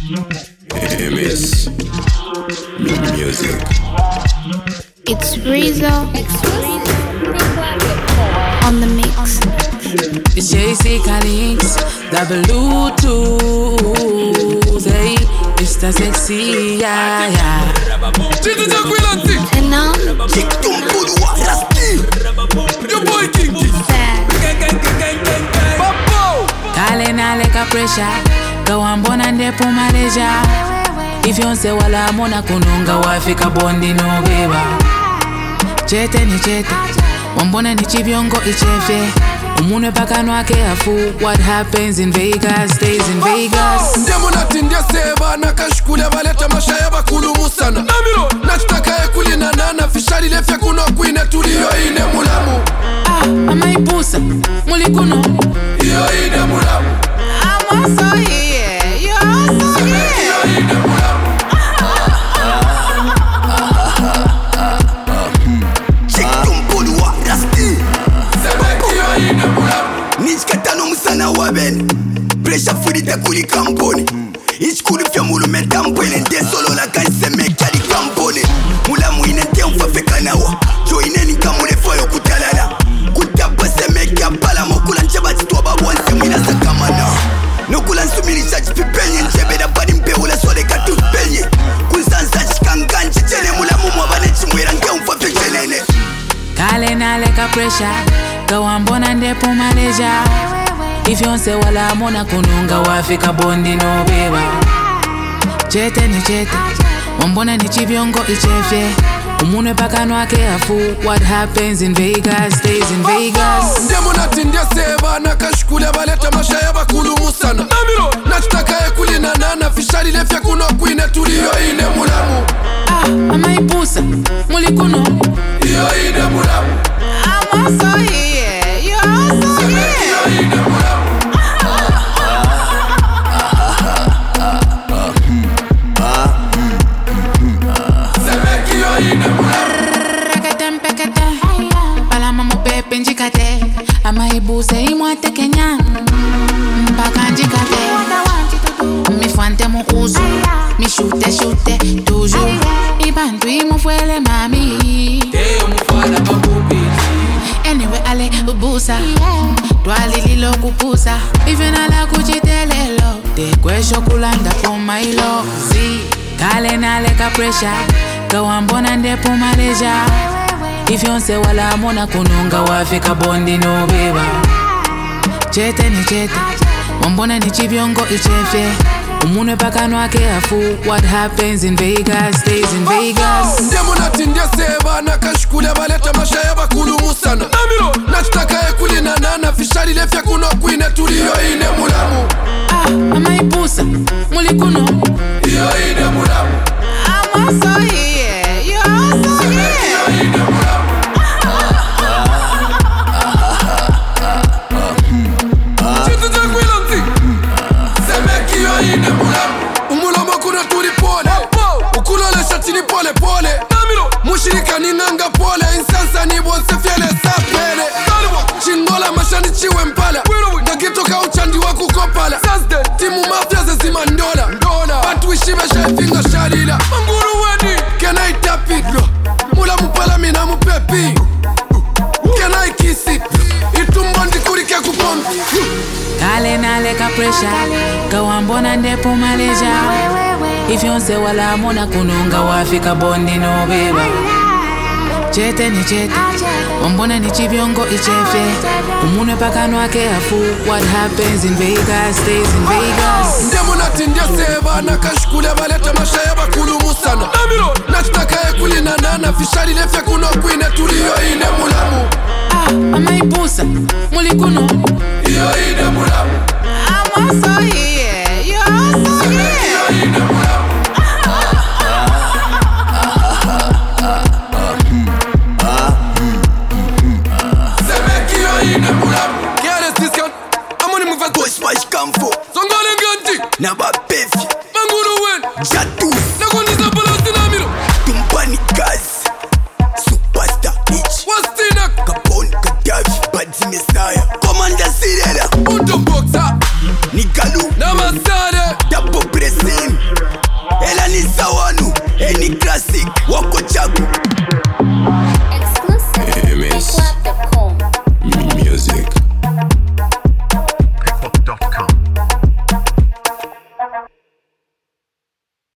MS Music. It's Rizzo on the mix. It's JC Calix, the Bluetooth, hey, Mr. Sexy, yeah, yeah. And now, Your boy Kinky. Kalena leka pressure, kawambona ndepo Malaysia. If you say wala mona kununga wafika bondi no beba. Chete ni chete, wambona ni chibiongo ichefe. Umune paka nwake afu. What happens in Vegas stays in Vegas. Ndemo natindia seva nakashkulia baleta mashaya bakulu musana. Nachitaka ekuli na nana fishali lefya kuno kuine tuliyo ine mulamu. Amaipusa, mulikuno. Iyo ine mulamu. I'm also here, you're also here. Iyo ine mulamu. Nichikatano musana waben Pressure furita kuli kamponi Ichikuli fya mulu metampwele Nde solo la kaise mekali kamponi Mula muine nte mfafeka nawa Joine nikamule foyo kutalala Kutapase meka pala mokula ncheba chitwa babu wanse mwina sakamana Nukula nsumili chachi pipenye Nchebeda badi mpeula sole katu penye Kunsansa chikanganchi chene mula mumu wabane chimwera Nge mfafeka nene Kalena leka pressure, kawambona ndepo Malaysia. If you say wala mona kununga wafika bondi no beba. Chete ni chete, wambona ni chibiongo ichefe. Umune paka nwake afu. What happens in Vegas stays in Vegas. Ndemo natindia seva nakashkulia baleta mashaya bakulu musana. Nachitaka ekuli na nana fishali lefya kuno kuine tuliyo ine mulamu. Amaipusa, mulikuno. Iyo ine mulamu. I'm also here, you're also here. Iyo ine mulamu. Semeki iyo ine mulamu. Reketem pekete, palama mo pepe njikate. Amaibuse imwate Kenya, mpaka njikate. Mifante mo uzu, mi shute toujours. Ibantu imufwele mami. Teo mufala babubi. Anyway ale ubusa, twali lilo kupusa. Even ala kuchitelelo, te kwesho kulanda po mailo. Si, kalena leka pressure, kawambona ndepo Malaysia. If you say wala mona kununga wafika bondi no beba. Chete ni chete, wambona ni chibiongo ichefe. Umune paka nwake afu. What happens in Vegas stays in Vegas. Ndemo natindia seva nakashkulia baleta mashaya bakulu musana. Nachitaka ekuli na nana fishali lefya kuno kuine tuliyo ine mulamu. Amaipusa, mulikuno. Iyo ine mulamu. I'm also here, you're also here. Iyo ine mulamu. Chitu chakwila mti. Semeki iyo ine mulamu. Umulomo kuna tuli pole. Ukulolesha chini pole pole. Mushirika ni nanga pole. Insansa ni bonse fiele sapele. Chingola mashani chiwe mpala. Nakitoka uchandi wa kukopala. Timu mafia zezima ndola. Bantu ishibe shaifinga shalila. Manguru weni Can I tap it? Mula mupala mina mupepi. Can I kiss it? Itumbondi kurike kupombi. Kalena leka pressure, kawambona ndepo Malaysia. If you say wala mona kununga wafika bondi no beba. Chete ni chete, wambona ni chibiongo ichefe. Umune paka nwake afu. What happens in Vegas stays in Vegas. Ndemo natindia seva nakashkulia baleta mashaya bakulu musana. Nachitaka ekuli na nana fishali lefya kuno kuine tuliyo ine mulamu. Amaipusa, mulikuno. Iyo ine mulamu. I'm also here, you're also here. Iyo ine mulamu. Semeki iyo ine mulamu. Kiales discount. Amoni mufa Boss mash kamfo Songole ganti. Na bapefi Manguru wen. Jatu Nakondisa palasi na miro. Tumpani kazi Superstar itch Wastina. Capone Gaddafi Badzi Messiah Commander Sirena Uto boxa. Nikalu Namasade. Double pressing classic wako chaku